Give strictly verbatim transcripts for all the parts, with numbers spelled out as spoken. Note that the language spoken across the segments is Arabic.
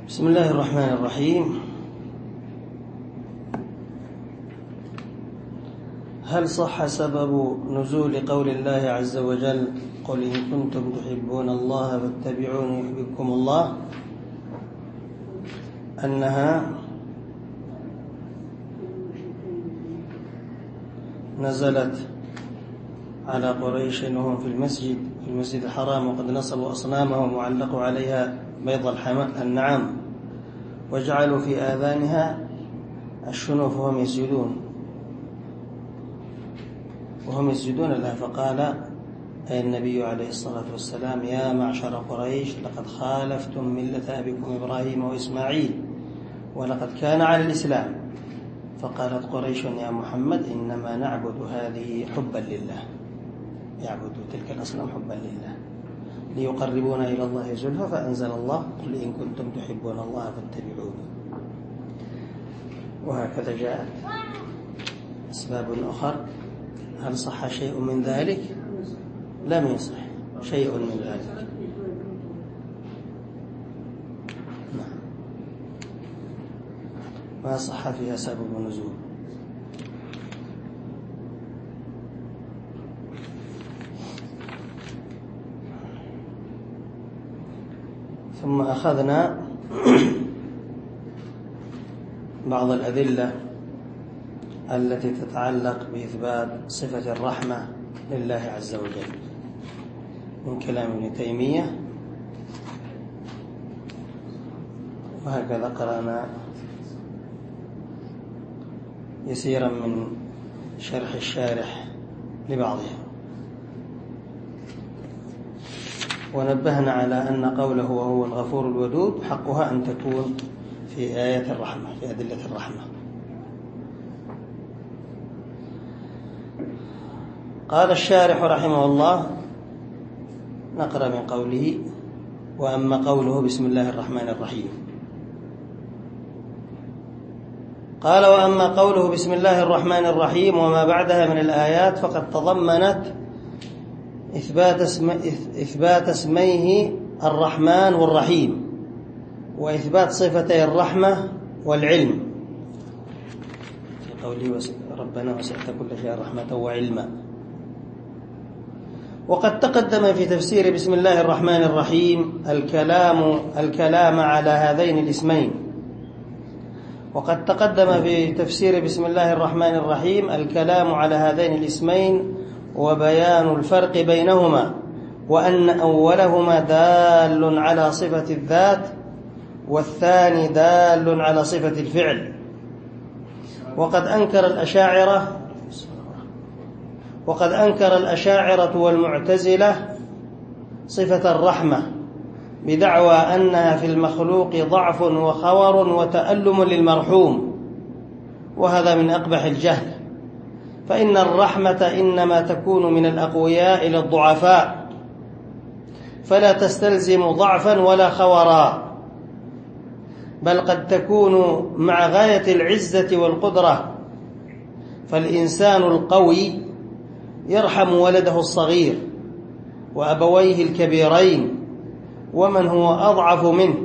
بسم الله الرحمن الرحيم. هل صح سبب نزول قول الله عز وجل قل إن كنتم تحبون الله فاتبعوني يحببكم الله أنها نزلت على قريش وهم في المسجد في المسجد الحرام وقد نصبوا أصنامهم وعلقوا عليها بيض النعام وجعلوا في آذانها الشنوف وهم يسجدون وهم يسجدون لها، فقال أي النبي عليه الصلاة والسلام: يا معشر قريش لقد خالفتم ملة أبيكم إبراهيم وإسماعيل ولقد كان على الإسلام. فقالت قريش: يا محمد إنما نعبد هذه حبا لله، يعبدوا تلك الأصنام حبا لله ليقربونا إلى الله زلفى، فأنزل الله: قل إن كنتم تحبون الله فاتبعوني. وهكذا جاءت أسباب أخرى. هل صح شيء من ذلك؟ لم يصح شيء من ذلك. نعم، ما صح فيها سبب نزول. ثم أخذنا بعض الأدلة التي تتعلق بإثبات صفة الرحمة لله عز وجل من كلام ابن تيمية، وهكذا قرأنا يسيرا من شرح الشارح لبعضها، ونبهنا على أن قوله وهو الغفور الودود حقها أن تكون في آية الرحمة، في أدلة الرحمة. قال الشارح رحمه الله: نقرأ من قوله: وأما قوله بسم الله الرحمن الرحيم. قال: وأما قوله بسم الله الرحمن الرحيم وما بعدها من الآيات فقد تضمنت إثبات, اسم إثبات اسميه الرحمن والرحيم، وإثبات صفتي الرحمة والعلم في قوله ربنا وسعت كل شيء رحمة وعلما. وقد تقدم في تفسير بسم الله الرحمن الرحيم الكلام الكلام على هذين الاسمين. وقد تقدم في تفسير بسم الله الرحمن الرحيم الكلام على هذين الاسمين وبيان الفرق بينهما، وأن أولهما دال على صفة الذات والثاني دال على صفة الفعل. وقد أنكر الأشاعرة وقد أنكر الأشاعرة والمعتزلة صفة الرحمة بدعوى أنها في المخلوق ضعف وخور وتألم للمرحوم، وهذا من أقبح الجهل، فإن الرحمة إنما تكون من الأقوياء إلى الضعفاء، فلا تستلزم ضعفا ولا خورا، بل قد تكون مع غاية العزة والقدرة. فالإنسان القوي يرحم ولده الصغير وأبويه الكبيرين ومن هو أضعف منه.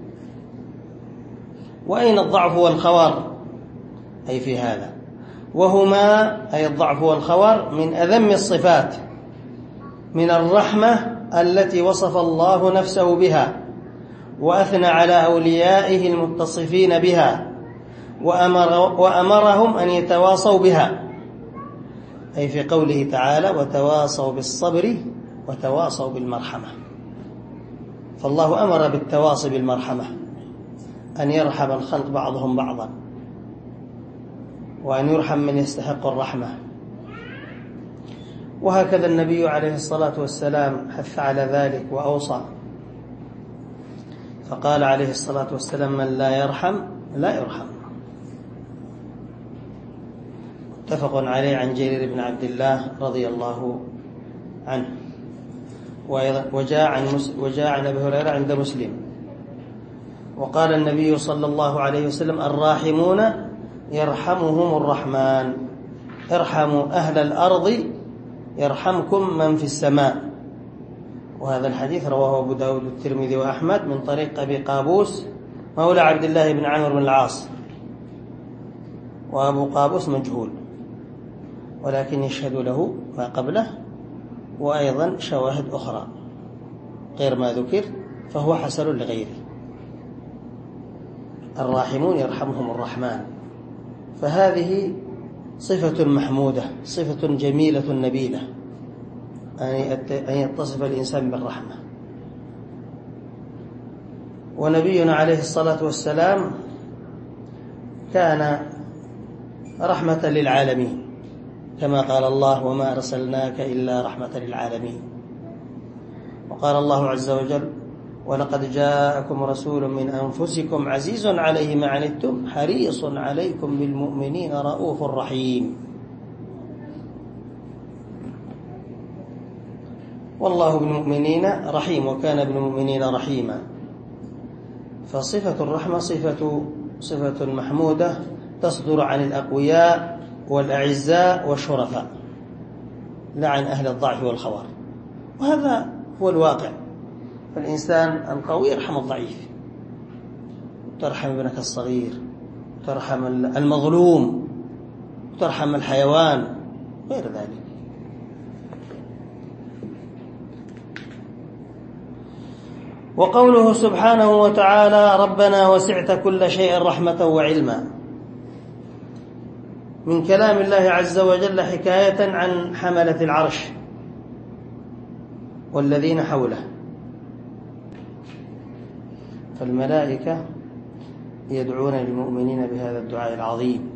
وأين الضعف والخور؟ أي في هذا، وهما أي الضعف والخور من أذم الصفات من الرحمة التي وصف الله نفسه بها وأثنى على أوليائه المتصفين بها وأمر وأمرهم أن يتواصوا بها، أي في قوله تعالى: وتواصوا بالصبر وتواصوا بالمرحمة. فالله أمر بالتواصي بالمرحمة، أن يرحم الخلق بعضهم بعضا، وأن يرحم من يستحق الرحمة. وهكذا النبي عليه الصلاة والسلام حث على ذلك وأوصى، فقال عليه الصلاة والسلام: من لا يرحم لا يرحم. متفق عليه عن جرير بن عبد الله رضي الله عنه، وجاء عن وجاء عن أبي هريرة عند مسلم. وقال النبي صلى الله عليه وسلم: الراحمون يرحمهم الرحمن، ارحموا أهل الأرض يرحمكم من في السماء. وهذا الحديث رواه أبو داود والترمذي وأحمد من طريق أبي قابوس مولى عبد الله بن عمرو بن العاص، وأبو قابوس مجهول، ولكن يشهد له ما قبله وأيضا شواهد أخرى غير ما ذكر، فهو حسن لغيره. الراحمون يرحمهم الرحمن. فهذه صفة محمودة، صفة جميلة نبيلة، أن يتصف الإنسان بالرحمة. ونبينا عليه الصلاة والسلام كان رحمة للعالمين، كما قال الله: وما أرسلناك إلا رحمة للعالمين. وقال الله عز وجل: ولقد جاءكم رسول من أنفسكم عزيز عليه ما عنتم حريص عليكم بالمؤمنين رؤوف رحيم. والله بالمؤمنين رحيم، وكان بالمؤمنين رحيما. فصفة الرحمة صفة صفة محمودة تصدر عن الأقوياء والأعزاء والشرفاء، لا عن أهل الضعف والخوار. وهذا هو الواقع. فالإنسان القوي يرحم الضعيف، ترحم ابنك الصغير، ترحم المظلوم، ترحم الحيوان، غير ذلك. وقوله سبحانه وتعالى: ربنا وسعت كل شيء رحمة وعلما، من كلام الله عز وجل حكاية عن حملة العرش والذين حوله. فالملائكة يدعون للمؤمنين بهذا الدعاء العظيم: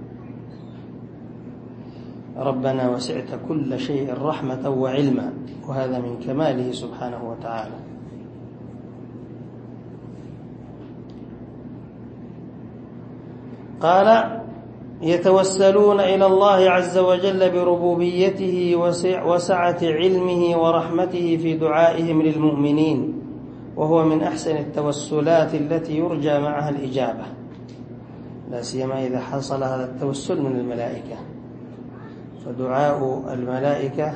ربنا وسعت كل شيء رحمة وعلما، وهذا من كماله سبحانه وتعالى. قال: يتوسلون إلى الله عز وجل بربوبيته وسعة علمه ورحمته في دعائهم للمؤمنين، وهو من أحسن التوسلات التي يرجى معها الإجابة، لا سيما إذا حصل هذا التوسل من الملائكة. فدعاء الملائكة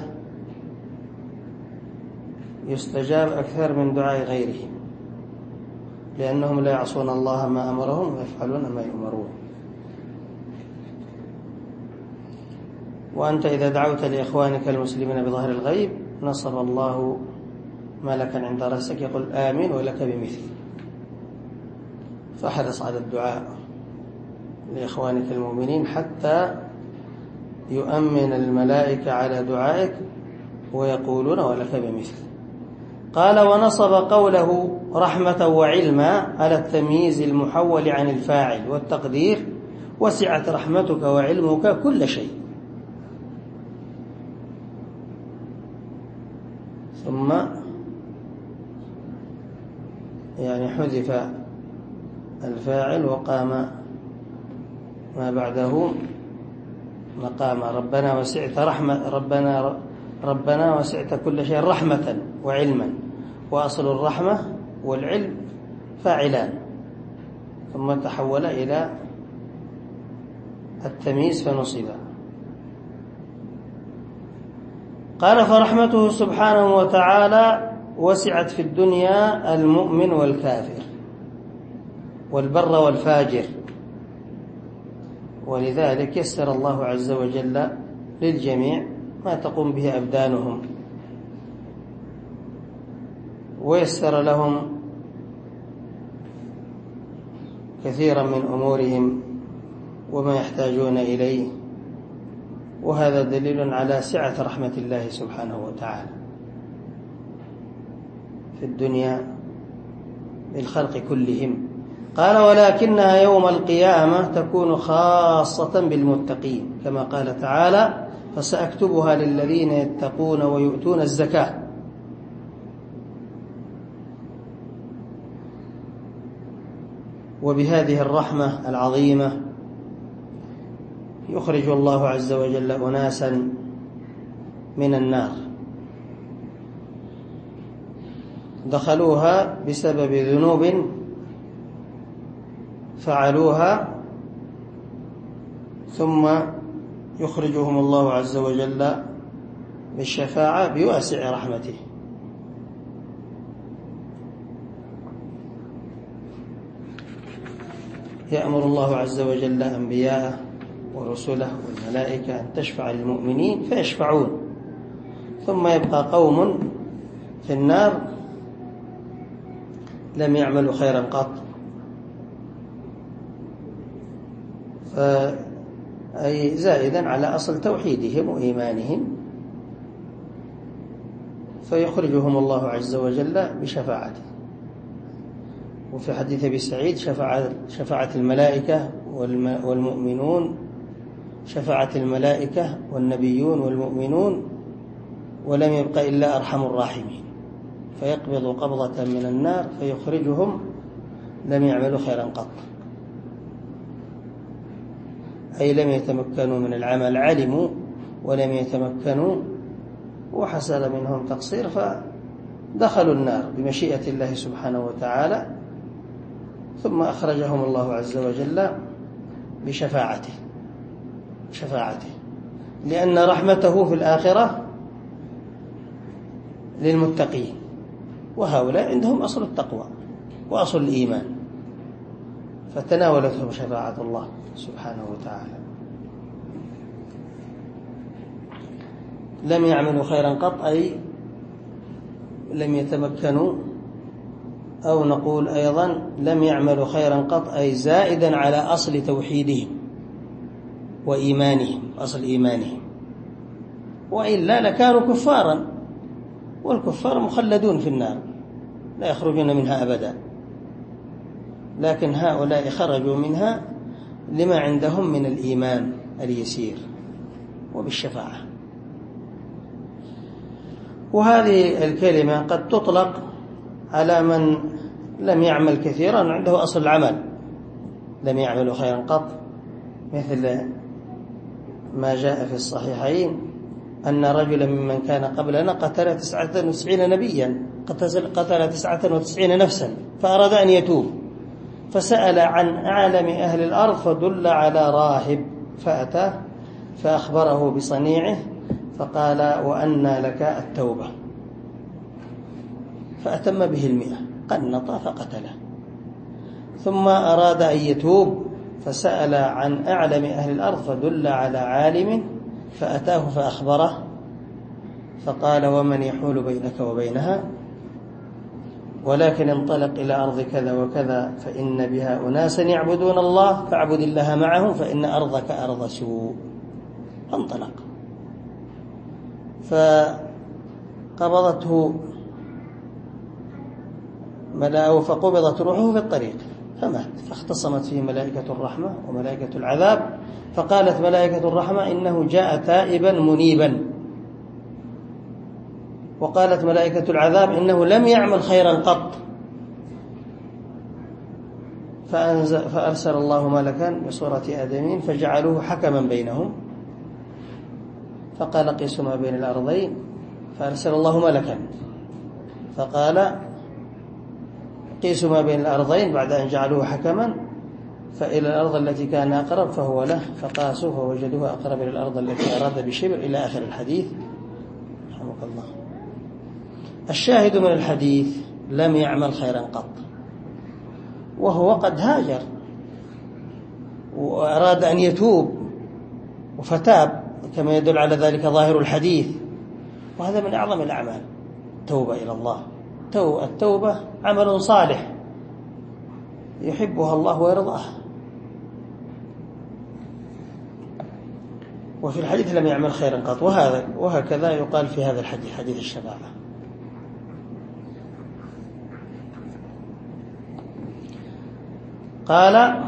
يستجاب أكثر من دعاء غيرهم، لأنهم لا يعصون الله ما أمرهم ويفعلون ما يؤمرون. وأنت إذا دعوت لإخوانك المسلمين بظهر الغيب نصب الله ملكا عند رأسك يقول آمين ولك بمثل. فاحرص على الدعاء لإخوانك المؤمنين حتى يؤمن الملائكة على دعائك ويقولون ولك بمثل. قال: ونصب قوله رحمة وعلما على التمييز المحول عن الفاعل والتقدير: وسعت رحمتك وعلمك كل شيء. ثم يعني حذف الفاعل وقام ما بعده مقام ربنا وسعت رحمة ربنا ربنا وسعت كل شيء رحمة وعلما، وأصل الرحمة والعلم فاعلان، ثم تحول إلى التمييز فنصبا. قال: فرحمته سبحانه وتعالى وسعت في الدنيا المؤمن والكافر والبر والفاجر، ولذلك يسر الله عز وجل للجميع ما تقوم به أبدانهم، ويسر لهم كثيرا من أمورهم وما يحتاجون إليه، وهذا دليل على سعة رحمة الله سبحانه وتعالى في الدنيا بالخلق كلهم. قال: ولكنها يوم القيامة تكون خاصة بالمتقين، كما قال تعالى: فسأكتبها للذين يتقون ويؤتون الزكاة. وبهذه الرحمة العظيمة يخرج الله عز وجل أناسا من النار دخلوها بسبب ذنوب فعلوها، ثم يخرجهم الله عز وجل بالشفاعة بواسع رحمته. يأمر الله عز وجل أنبياءه ورسله والملائكة أن تشفع للمؤمنين فيشفعون، ثم يبقى قوم في النار لم يعملوا خيرا قط، أي زائدا على أصل توحيدهم وإيمانهم، فيخرجهم الله عز وجل بشفاعته. وفي حديث أبي سعيد شفاعة, شفاعة الملائكة والمؤمنون، شفاعة الملائكة والنبيون والمؤمنون، ولم يبق إلا أرحم الراحمين، فيقبض قبضة من النار فيخرجهم لم يعملوا خيرا قط، أي لم يتمكنوا من العمل، علموا ولم يتمكنوا وحصل منهم تقصير فدخلوا النار بمشيئة الله سبحانه وتعالى، ثم أخرجهم الله عز وجل بشفاعته شفاعته لأن رحمته في الآخرة للمتقين، وهؤلاء عندهم أصل التقوى وأصل الإيمان، فتناولتهم شفاعة الله سبحانه وتعالى. لم يعملوا خيرا قط، أي لم يتمكنوا، أو نقول أيضا لم يعملوا خيرا قط، أي زائدا على أصل توحيدهم وإيمانهم، أصل إيمانهم، وإلا لكانوا كفارا، والكفار مخلدون في النار لا يخرجون منها أبدا، لكن هؤلاء خرجوا منها لما عندهم من الإيمان اليسير وبالشفاعة. وهذه الكلمة قد تطلق على من لم يعمل كثيرا عنده أصل العمل، لم يعملوا خيرا قط، مثل ما جاء في الصحيحين أن رجلا ممن كان قبلنا قتل تسعة وتسعين نبيا، قتل تسعة وتسعين نفسا، فأراد أن يتوب، فسأل عن أعلم أهل الأرض فدل على راهب، فأتاه فأخبره بصنيعه، فقال وأنى لك التوبة، فأتم به المئة، قنط فقتله. ثم أراد أن يتوب فسأل عن أعلم أهل الأرض فدل على عالم، فأتاه فأخبره، فقال ومن يحول بينك وبينها، ولكن انطلق إلى أرض كذا وكذا فإن بها أناسا يعبدون الله فاعبد الله معهم فإن أرضك أرض سوء. فانطلق، فقبضته ملأه فقبضت روحه في الطريق فمات، فاختصمت فيه ملائكة الرحمة وملائكة العذاب، فقالت ملائكة الرحمة إنه جاء تائبا منيبا، وقالت ملائكة العذاب إنه لم يعمل خيرا قط، فأرسل الله ملكا بصورة آدمين فجعلوه حكما بينهم، فقال قيسوا ما بين الأرضين، فأرسل الله ملكا فقال قيسوا ما بين الأرضين بعد أن جعلوه حكما، فإلى الأرض التي كان أقرب فهو له، فقاسوا فوجدوه أقرب إلى الأرض التي أراد بشبر، إلى آخر الحديث رحمك الله. الشاهد من الحديث لم يعمل خيرا قط، وهو قد هاجر وأراد أن يتوب وفتاب كما يدل على ذلك ظاهر الحديث، وهذا من أعظم الأعمال توبة إلى الله. التوبة عمل صالح يحبها الله ويرضاه. وفي الحديث لم يعمل خيرا قط، وهذا وهكذا يقال في هذا الحديث، حديث الشفاعة. قال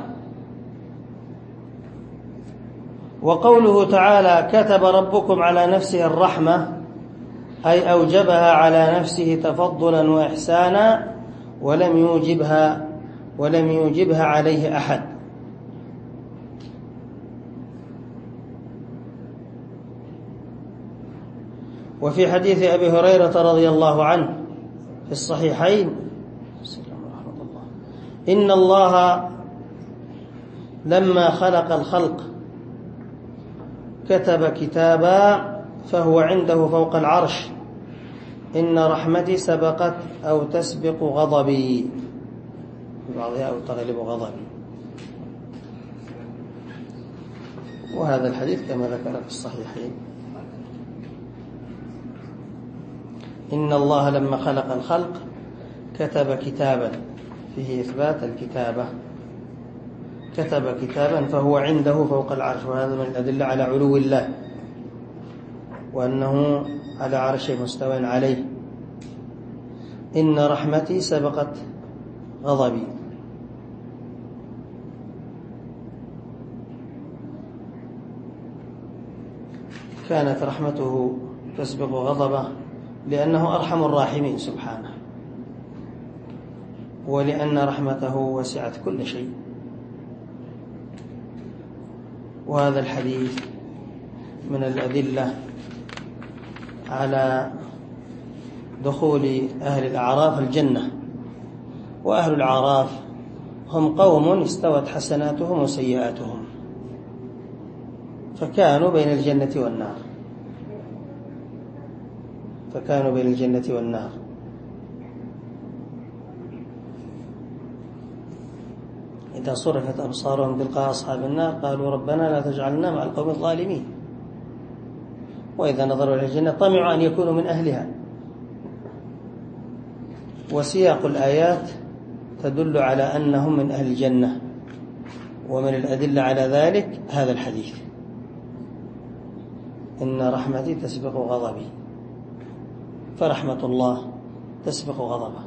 وقوله تعالى كتب ربكم على نفسه الرحمة، أي أوجبها على نفسه تفضلا وإحسانا، ولم يوجبها ولم يوجبها عليه أحد. وفي حديث أبي هريرة رضي الله عنه في الصحيحين إن الله لما خلق الخلق كتب كتابا فهو عنده فوق العرش إن رحمتي سبقت أو تسبق غضبي، في بعضها أو تغلب غضبي. وهذا الحديث كما ذكر في الصحيحين. إن الله لما خلق الخلق كتب كتابا فيه إثبات الكتابة، كتب كتابا فهو عنده فوق العرش، وهذا من الأدلة على علو الله وأنه على عرش مستوى عليه. إن رحمتي سبقت غضبي، كانت رحمته تسبق غضبه لأنه أرحم الراحمين سبحانه، ولأن رحمته وسعت كل شيء. وهذا الحديث من الأدلة على دخول أهل الأعراف الجنة. وأهل الأعراف هم قوم استوت حسناتهم وسيئاتهم، فكانوا بين الجنة والنار فكانوا بين الجنة والنار إذا صرفت أبصارهم تلقاء أصحاب النار قالوا ربنا لا تجعلنا مع القوم الظالمين، وإذا نظروا إلى الجنة طمعوا أن يكونوا من أهلها. وسياق الآيات تدل على أنهم من أهل الجنة، ومن الأدلة على ذلك هذا الحديث: إن رحمتي تسبق غضبي، فرحمة الله تسبق غضبه.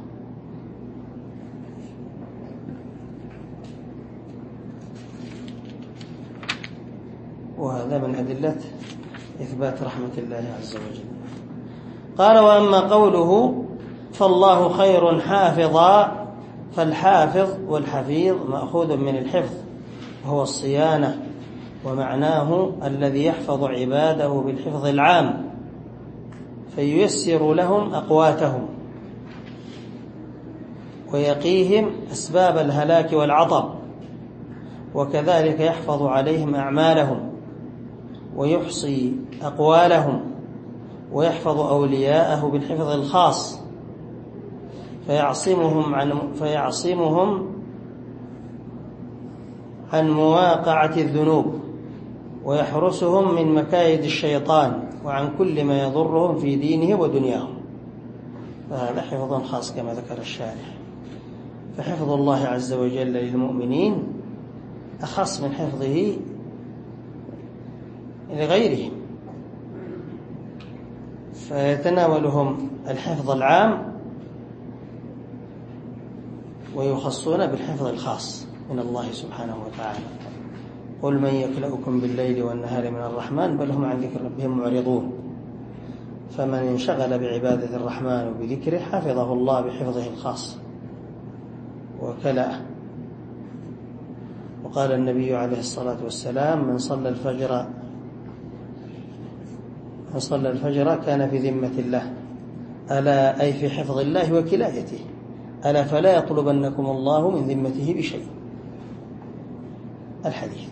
وهذا من أدلة إثبات رحمة الله عز وجل. قال: وأما قوله فالله خير حافظا، فالحافظ والحفيظ مأخوذ من الحفظ وهو الصيانة، ومعناه الذي يحفظ عباده بالحفظ العام فييسر لهم أقواتهم ويقيهم أسباب الهلاك والعطب، وكذلك يحفظ عليهم أعمالهم ويحصي أقوالهم ويحفظ أولياءه بالحفظ الخاص فيعصمهم عن فيعصمهم عن مواقعة الذنوب ويحرسهم من مكايد الشيطان وعن كل ما يضرهم في دينهم ودنياهم. فهذا حفظ خاص كما ذكر الشارح. فحفظ الله عز وجل للمؤمنين أخص من حفظه لغيرهم، فيتناولهم الحفظ العام ويخصون بالحفظ الخاص من الله سبحانه وتعالى. قل من يكلؤكم بالليل والنهار من الرحمن بل هم عن ذكر ربهم معرضون. فمن انشغل بعبادة الرحمن وبذكره حفظه الله بحفظه الخاص وكلأه. وقال النبي عليه الصلاة والسلام: من صلى الفجر من صلى الفجر كان في ذمة الله، ألا أي في حفظ الله وكلايته، ألا فلا يطلبنكم الله من ذمته بشيء. الحديث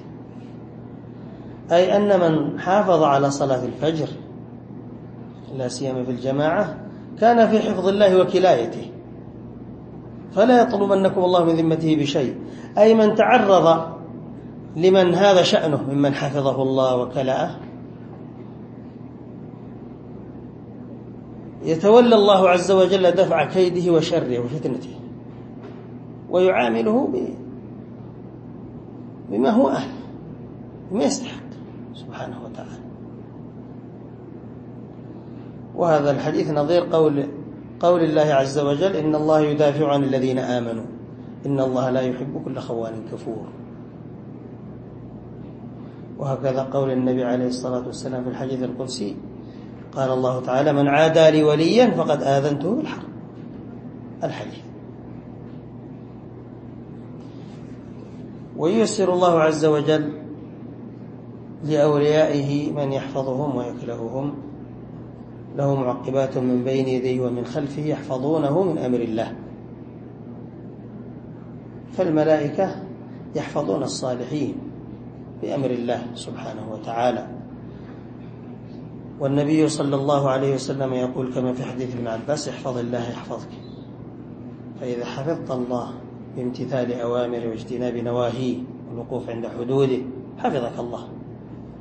أي أن من حافظ على صلاة الفجر لا سيما في الجماعة كان في حفظ الله وكلايته، فلا يطلبنكم الله من ذمته بشيء، أي من تعرض لمن هذا شأنه ممن حفظه الله وكلأه يتولى الله عز وجل دفع كيده وشره وفتنته ويعامله بما هو أهل بما يستحق سبحانه وتعالى. وهذا الحديث نظير قول قول الله عز وجل: إن الله يدافع عن الذين آمنوا إن الله لا يحب كل خوان كفور. وهكذا قول النبي عليه الصلاة والسلام في الحديث القدسي: قال الله تعالى: من عادى لي وليا فقد آذنته بالحرب. الحديث. وييسر الله عز وجل لأوليائه من يحفظهم ويكلههم، له معقبات من بين يديه ومن خلفه يحفظونه من أمر الله. فالملائكة يحفظون الصالحين بأمر الله سبحانه وتعالى. والنبي صلى الله عليه وسلم يقول كما في حديث ابن عباس: احفظ الله يحفظك. فإذا حفظت الله بامتثال أوامره واجتناب نواهيه والوقوف عند حدوده حفظك الله.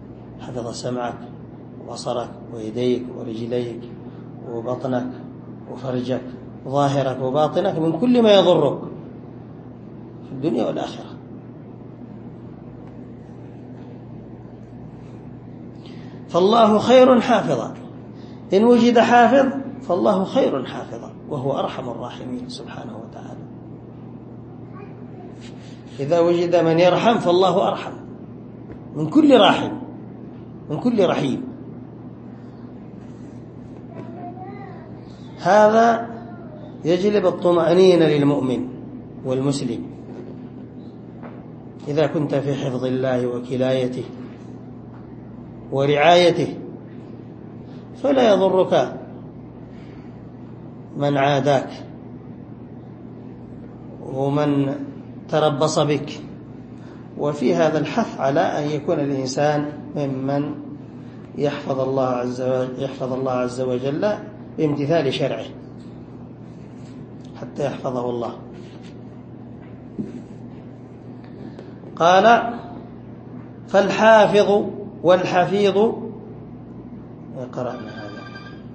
حفظ سمعك وبصرك ويديك ورجليك وبطنك وفرجك وظاهرك وباطنك من كل ما يضرك في الدنيا والآخرة. فالله خير حافظا، إن وجد حافظ فالله خير حافظا، وهو أرحم الراحمين سبحانه وتعالى. إذا وجد من يرحم فالله أرحم من كل راحم، من كل رحيم. هذا يجلب الطمأنينة للمؤمن والمسلم إذا كنت في حفظ الله وكلايته ورعايته، فلا يضرك من عاداك ومن تربص بك. وفي هذا الحث على أن يكون الإنسان ممن يحفظ الله عز وجل, يحفظ الله عز وجل بامتثال شرعه حتى يحفظه الله. قال فالحافظ والحفيظ، قرأنا هذا.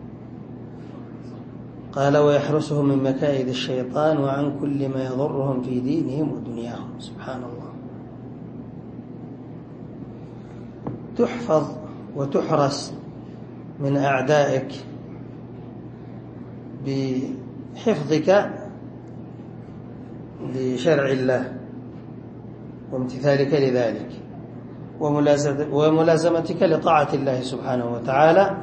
قال ويحرسهم من مكائد الشيطان وعن كل ما يضرهم في دينهم ودنياهم. سبحان الله، تحفظ وتحرس من أعدائك بحفظك لشرع الله وامتثالك لذلك وملازمتك لطاعة الله سبحانه وتعالى.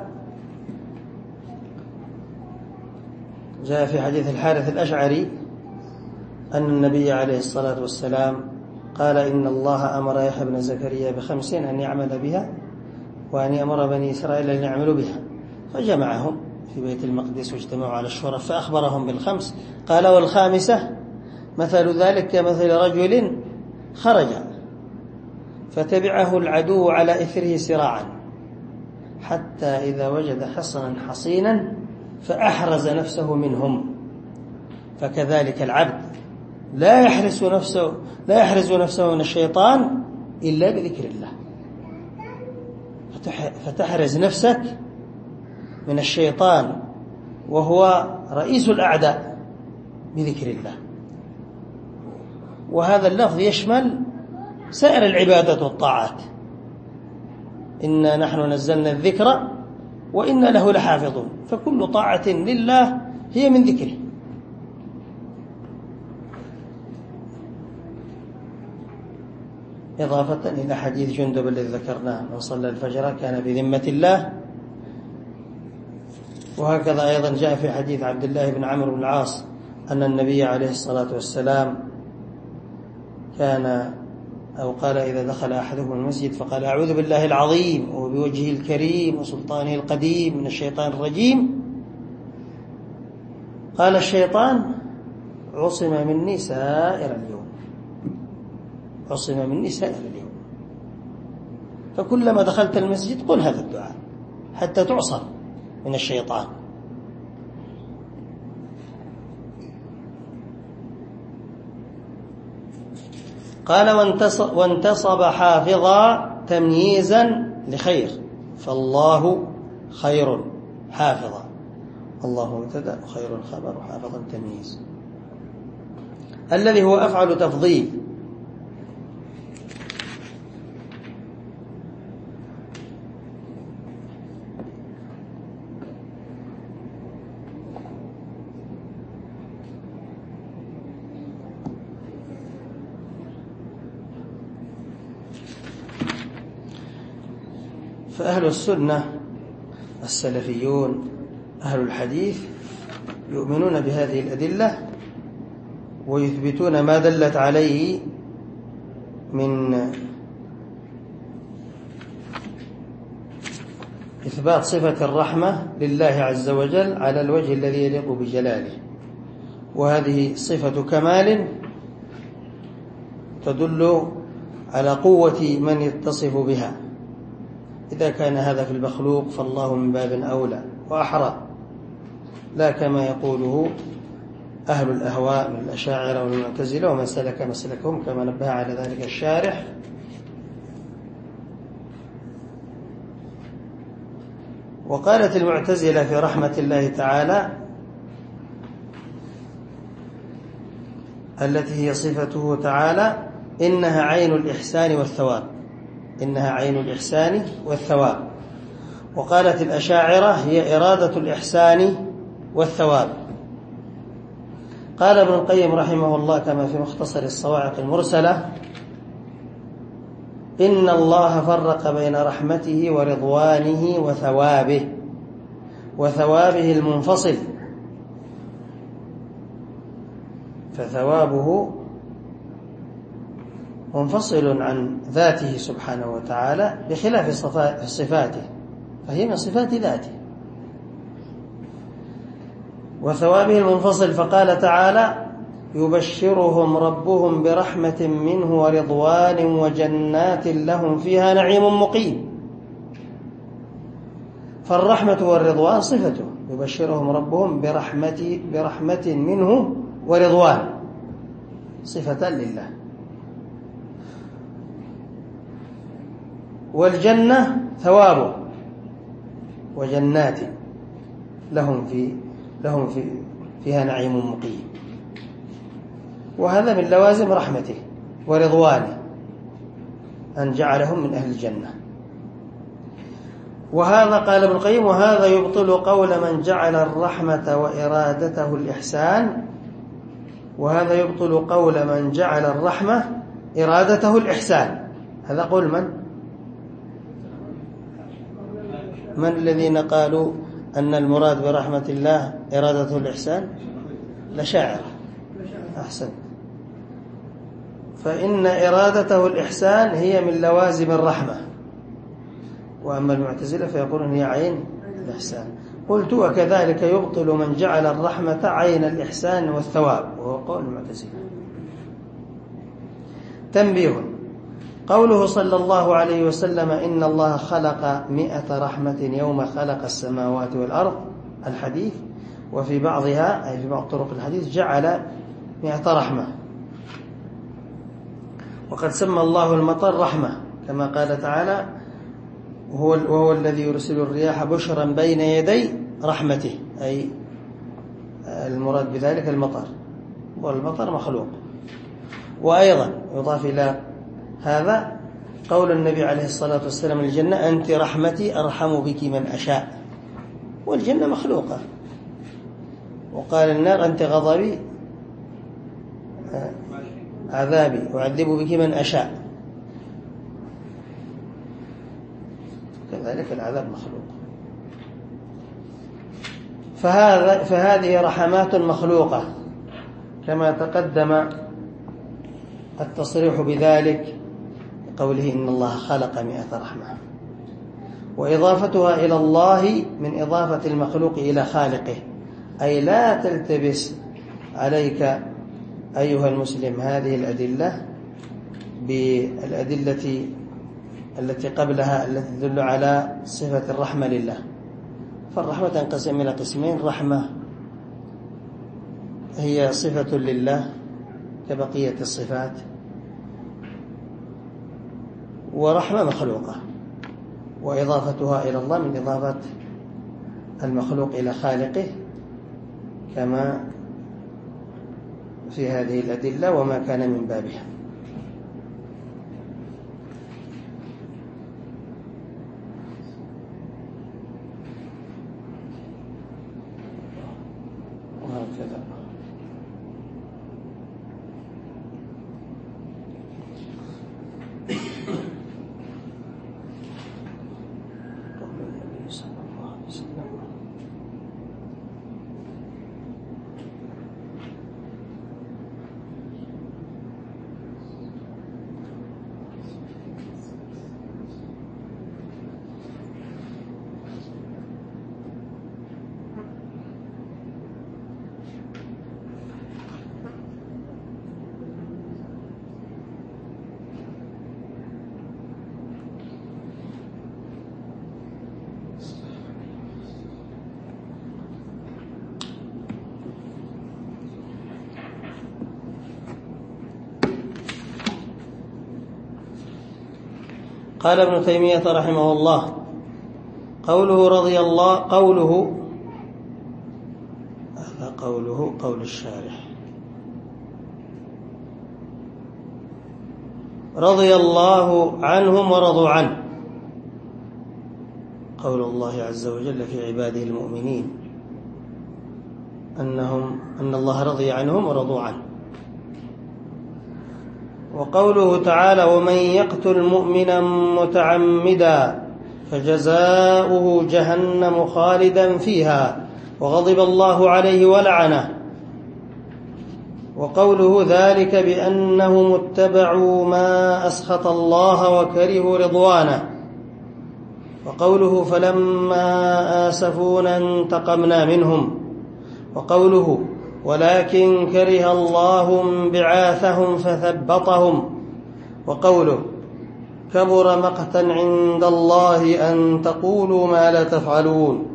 جاء في حديث الحارث الأشعري أن النبي عليه الصلاة والسلام قال إن الله أمر يحيى بن زكريا بخمس أن يعمل بها وأن يأمر بني إسرائيل أن يعملوا بها، فجمعهم في بيت المقدس واجتمعوا على الشرف فأخبرهم بالخمس. قال والخامسة مثل ذلك كمثل رجل خرج فتبعه العدو على إثره سراعا حتى إذا وجد حصنا حصينا فأحرز نفسه منهم، فكذلك العبد لا يحرز نفسه لا يحرز نفسه من الشيطان إلا بذكر الله. فتحرز نفسك من الشيطان وهو رئيس الأعداء بذكر الله. وهذا اللفظ يشمل سائر العبادات والطاعات. إنا نحن نزلنا الذكر وإنا له لحافظون، فكل طاعة لله هي من ذكره. إضافة إلى حديث جندب الذي ذكرناه من صلى الفجر كان بذمة الله. وهكذا أيضا جاء في حديث عبد الله بن عمرو بن العاص أن النبي عليه الصلاة والسلام كان أو قال إذا دخل أحدهم المسجد فقال أعوذ بالله العظيم وبوجهه الكريم وسلطانه القديم من الشيطان الرجيم، قال الشيطان عصم مني سائر اليوم، عصم مني سائر اليوم. فكلما دخلت المسجد قل هذا الدعاء حتى تعصم من الشيطان. قال وانتصب, وانتصب حافظا تمييزا لخير، فالله خير حافظا. الله مبتدأ خير خبر حافظا تمييز، الذي هو أفعل تفضيل. فأهل السنة السلفيون أهل الحديث يؤمنون بهذه الأدلة ويثبتون ما دلت عليه من إثبات صفة الرحمة لله عز وجل على الوجه الذي يليق بجلاله، وهذه صفة كمال تدل على قوة من يتصف بها. إذا كان هذا في المخلوق فالله من باب أولى وأحرى، لا كما يقوله أهل الأهواء من الأشاعرة والمعتزلة ومن سلك مسلكهم كما نبه على ذلك الشارح. وقالت المعتزلة في رحمة الله تعالى التي هي صفته تعالى إنها عين الإحسان والثواب، إنها عين الإحسان والثواب. وقالت الأشاعرة هي إرادة الإحسان والثواب. قال ابن القيم رحمه الله كما في مختصر الصواعق المرسلة: إن الله فرق بين رحمته ورضوانه وثوابه، وثوابه المنفصل، فثوابه منفصل عن ذاته سبحانه وتعالى بخلاف صفاته، فهي من صفات ذاته. وثوابه المنفصل، فقال تعالى: يبشرهم ربهم برحمة منه ورضوان وجنات لهم فيها نعيم مقيم. فالرحمة والرضوان صفته، يبشرهم ربهم برحمة, برحمة منه ورضوان، صفة لله. والجنة ثوابه، وجنات لهم في لهم في فيها نعيم مقيم، وهذا من لوازم رحمته ورضوانه أن جعلهم من أهل الجنة. وهذا قال ابن القيم: وهذا يبطل قول من جعل الرحمة وإرادته الإحسان، وهذا يبطل قول من جعل الرحمة إرادته الإحسان. هذا قول من؟ من الذين قالوا أن المراد برحمة الله إرادته الإحسان؟ الأشاعرة. أحسن. فإن إرادته الإحسان هي من لوازم الرحمة، وأما المعتزلة فيقولون هي عين الإحسان. قلت: وكذلك يبطل من جعل الرحمة عين الإحسان والثواب، وهو قول المعتزلة. تنبيه: قوله صلى الله عليه وسلم: إن الله خلق مئة رحمة يوم خلق السماوات والأرض، الحديث، وفي بعضها أي في بعض طرق الحديث جعل مئة رحمة. وقد سمى الله المطر رحمة كما قال تعالى: وهو الذي يرسل الرياح بشرا بين يدي رحمته، أي المراد بذلك المطر، والمطر مخلوق. وأيضا يضاف إلى هذا قول النبي عليه الصلاة والسلام: الجنة أنت رحمتي أرحم بك من أشاء، والجنة مخلوقة. وقال النار أنت غضبي عذابي أعذب بك من أشاء، كذلك العذاب مخلوق. فهذا فهذه رحمات مخلوقة كما تقدم التصريح بذلك قوله: إن الله خلق مئة رحمة. وإضافتها إلى الله من إضافة المخلوق إلى خالقه، أي لا تلتبس عليك أيها المسلم هذه الأدلة بالأدلة التي قبلها التي تدل على صفة الرحمة لله. فالرحمة تنقسم إلى قسمين: رحمة هي صفة لله كبقية الصفات، ورحمة مخلوقة، وإضافتها إلى الله من إضافة المخلوق إلى خالقه كما في هذه الأدلة وما كان من بابها. وهكذا قال ابن تيمية رحمه الله: قوله رضي الله قوله هذا قوله قول الشارح رضي الله عنهم ورضوا عنه، قول الله عز وجل في عباده المؤمنين أنهم أن الله رضي عنهم ورضوا عنه. وقوله تعالى ومن يقتل مؤمنا متعمدا فجزاؤه جهنم خالدا فيها وغضب الله عليه ولعنه. وقوله ذلك بأنهم اتبعوا ما أسخط الله وكرهوا رضوانه. وقوله فلما آسفونا انتقمنا منهم. وقوله ولكن كره الله انبعاثهم فثبطهم. وقوله كبر مقتا عند الله أن تقولوا ما لا تفعلون.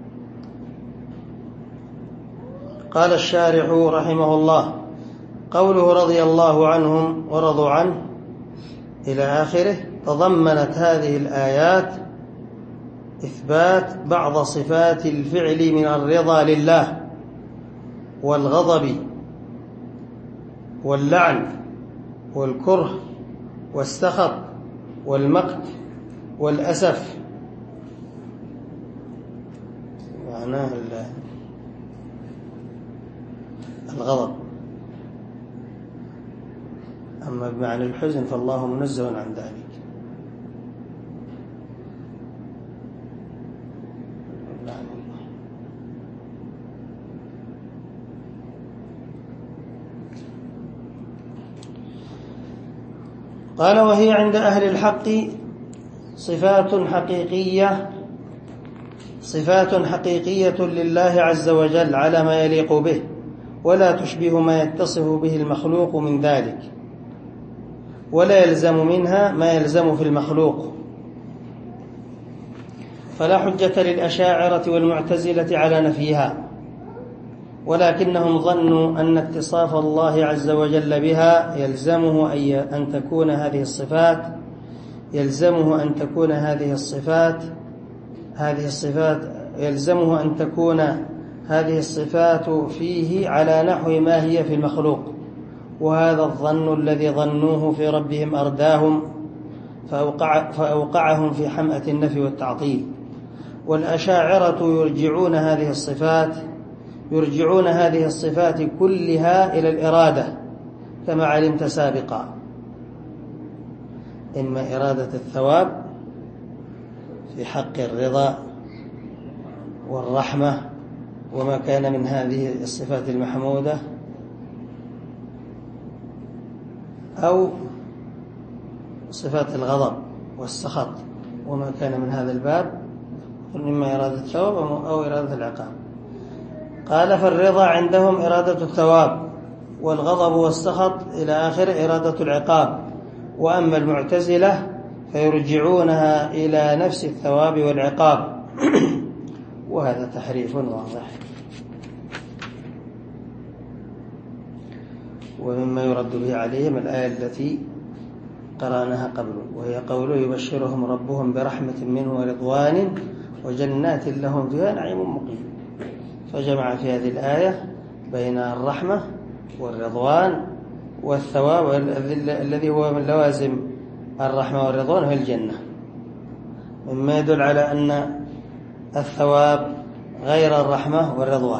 قال الشارح رحمه الله قوله رضي الله عنهم ورضوا عنه إلى آخره تضمنت هذه الآيات إثبات بعض صفات الفعل من الرضا لله والغضب واللعن والكره والسخط والمقت والأسف. معناه الغضب. أما بمعنى الحزن فالله منزه عن ذلك. قال وهي عند أهل الحق صفات حقيقية صفات حقيقية لله عز وجل على ما يليق به، ولا تشبه ما يتصف به المخلوق من ذلك، ولا يلزم منها ما يلزم في المخلوق. فلا حجة للأشاعرة والمعتزلة على نفيها، ولكنهم ظنوا أن اتصاف الله عز وجل بها يلزمه أن تكون هذه الصفات يلزمه أن تكون هذه الصفات هذه الصفات يلزمه أن تكون هذه الصفات فيه على نحو ما هي في المخلوق. وهذا الظن الذي ظنوه في ربهم أرداهم فأوقع فأوقعهم في حمأة النفي والتعطيل. والأشاعرة يرجعون هذه الصفات يرجعون هذه الصفات كلها إلى الإرادة كما علمت سابقا، إما إرادة الثواب في حق الرضا والرحمة وما كان من هذه الصفات المحمودة، أو صفات الغضب والسخط وما كان من هذا الباب، إما إرادة الثواب أو إرادة العقاب. قال فالرضا عندهم إرادة الثواب، والغضب والسخط إلى آخر إرادة العقاب. وأما المعتزلة فيرجعونها إلى نفس الثواب والعقاب وهذا تحريف واضح. ومما يرد به عليهم الآية التي قرأناها قبل، وهي قوله يبشرهم ربهم برحمة منه ورضوان وجنات لهم فيها نعيم مقيم. فجمع في هذه الآية بين الرحمة والرضوان والثواب الذي هو من لوازم الرحمة والرضوان في الجنة، مما يدل على أن الثواب غير الرحمة والرضوان.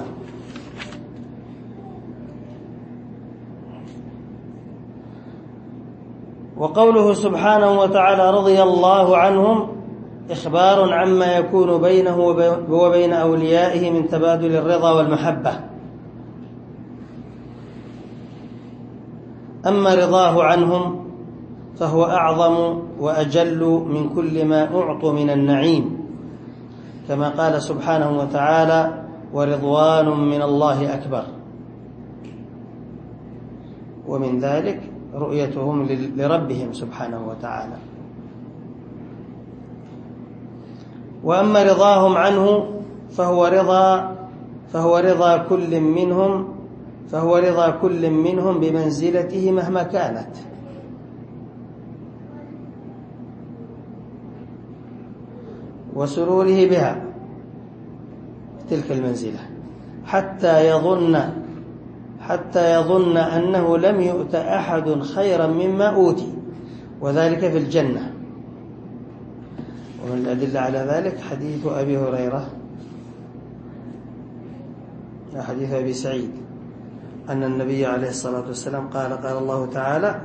وقوله سبحانه وتعالى رضي الله عنهم إخبار عما يكون بينه وبين أوليائه من تبادل الرضا والمحبة. أما رضاه عنهم فهو أعظم وأجل من كل ما أعطوا من النعيم، كما قال سبحانه وتعالى ورضوان من الله أكبر. ومن ذلك رؤيتهم لربهم سبحانه وتعالى. وأما رضاهم عنه فهو رضا فهو رضا كل منهم فهو رضا كل منهم بمنزلته مهما كانت. وسروره بها في تلك المنزلة حتى يظن حتى يظن أنه لم يؤت أحد خيرا مما أوتي، وذلك في الجنة. ومن الأدلة على ذلك حديث أبي هريرة حديث أبي سعيد أن النبي عليه الصلاة والسلام قال قال الله تعالى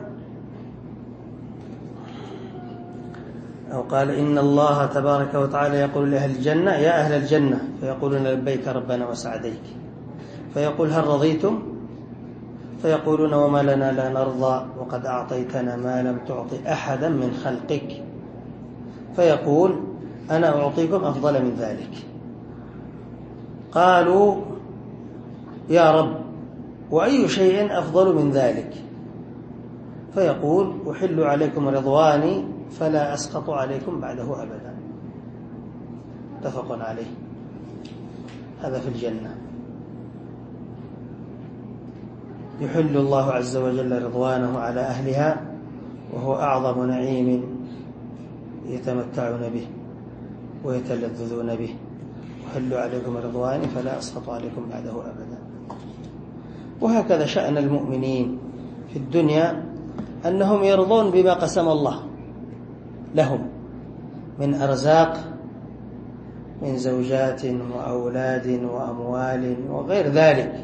أو قال إن الله تبارك وتعالى يقول لأهل الجنة يا أهل الجنة، فيقولون لبيك ربنا وسعديك، فيقول هل رضيتم؟ فيقولون وما لنا لا نرضى وقد أعطيتنا ما لم تعطي أحدا من خلقك، فيقول أنا أعطيكم أفضل من ذلك. قالوا يا رب وأي شيء أفضل من ذلك؟ فيقول أحل عليكم رضواني فلا أسقط عليكم بعده أبدا. متفق عليه. هذا في الجنة. يحل الله عز وجل رضوانه على أهلها وهو أعظم نعيم يتمتعون به ويتلذذون به. أحل عليكم رضواني فلا أسقط عليكم بعده أبدا. وهكذا شأن المؤمنين في الدنيا أنهم يرضون بما قسم الله لهم من أرزاق، من زوجات وأولاد وأموال وغير ذلك،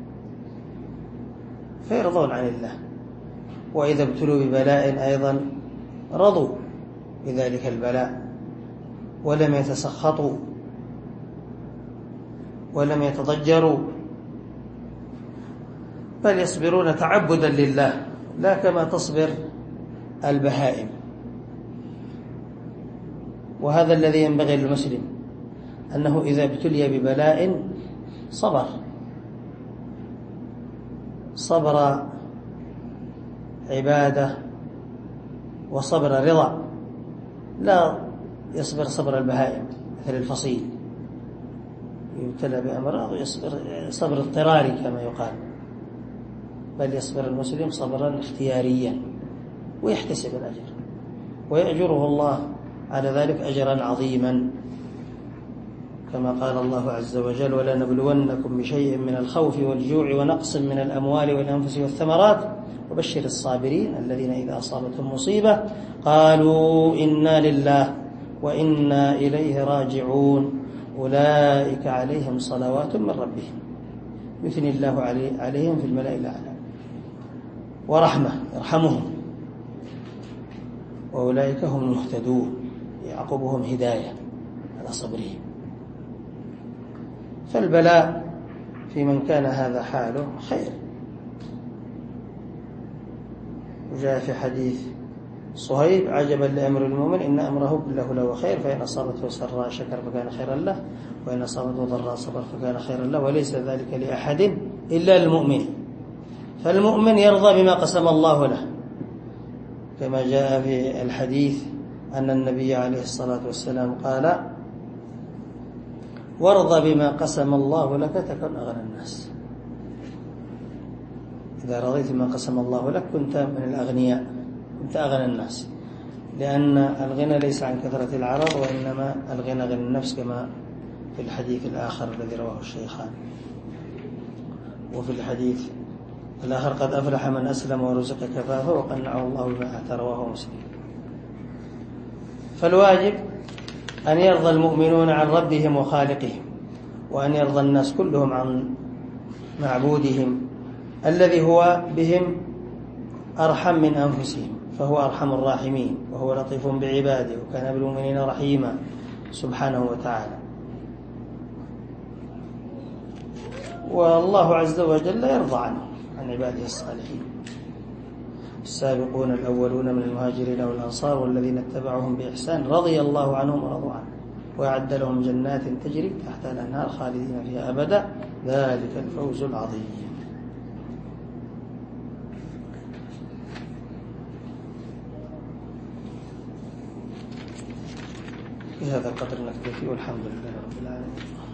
فيرضون عن الله. وإذا ابتلوا ببلاء أيضا رضوا بذلك البلاء ولم يتسخطوا ولم يتضجروا، بل يصبرون تعبدا لله لا كما تصبر البهائم. وهذا الذي ينبغي للمسلم أنه إذا ابتلي ببلاء صبر صبر عبادة وصبر رضا، لا يصبر صبر البهائم مثل الفصيل يبتلى بأمراض ويصبر صبر اضطراري كما يقال، بل يصبر المسلم صبرا اختياريا ويحتسب الأجر ويأجره الله على ذلك أجرا عظيما، كما قال الله عز وجل ولنبلونكم بشيء من الخوف والجوع ونقص من الأموال والأنفس والثمرات وبشر الصابرين الذين إذا أصابتهم مصيبة قالوا إنا لله وإنا إليه راجعون أولئك عليهم صلوات من ربهم يثني الله عليهم في الملأ الأعلى ورحمة يرحمهم وأولئك هم المهتدون يعقبهم هداية على صبرهم. فالبلاء في من كان هذا حاله خير. وجاء في حديث صهيب عجبا لأمر المؤمن إن أمره كله له خير، فإن أصابته سراء شكر فكان خيرا له وإن أصابته ضراء صبر فكان خيرا له وليس ذلك لأحد إلا المؤمن. فالمؤمن يرضى بما قسم الله له، كما جاء في الحديث أن النبي عليه الصلاة والسلام قال وارضى بما قسم الله لك تكن أغنى الناس. إذا رضيت بما قسم الله لك كنت من الأغنياء، كنت أغنى الناس، لأن الغنى ليس عن كثرة العرض وإنما الغنى غنى النفس، كما في الحديث الآخر الذي رواه الشيخان. وفي الحديث الآخر قد أفلح من أسلم ورزق كفافه وقنعه الله بما آتى، رواه مسلم. فالواجب أن يرضى المؤمنون عن ربهم وخالقهم، وأن يرضى الناس كلهم عن معبودهم الذي هو بهم أرحم من أنفسهم، فهو أرحم الراحمين وهو لطيف بعباده وكان بالمؤمنين رحيما سبحانه وتعالى. والله عز وجل يرضى عنه عن عباده الصالحين. السابقون الأولون من المهاجرين والأنصار والذين اتبعوهم بإحسان رضي الله عنهم ورضوا عنه وأعد لهم جنات تجري تحتها الأنهار خالدين فيها أبدا ذلك الفوز العظيم. بهذا القدر نكتفي والحمد لله رب العالمين.